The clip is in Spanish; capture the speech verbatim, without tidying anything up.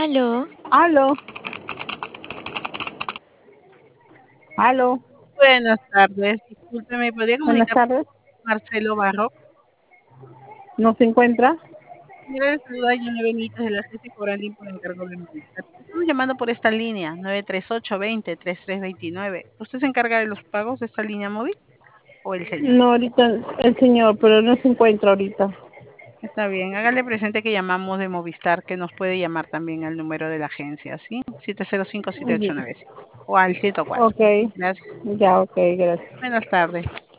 Aló, Aló, aló, Buenas tardes, discúlpeme, ¿podría buenas comunicar tardes. con Marcelo Barro? ¿No se encuentra? Mira, le saluda Yana Benítez de la agencia Cobrandín por encargo de Movistar. Estamos llamando por esta línea, nueve tres ocho, veinte, treinta y tres veintinueve. ¿Usted se encarga de los pagos de esta línea móvil o el señor? No, ahorita el señor, pero no se encuentra ahorita. Está bien, hágale presente que llamamos de Movistar, que nos puede llamar también al número de la agencia, ¿sí? siete cero cinco, siete ocho nueve cinco o al ciento cuatro. Ok, Gracias. ya, ok, gracias. Buenas tardes.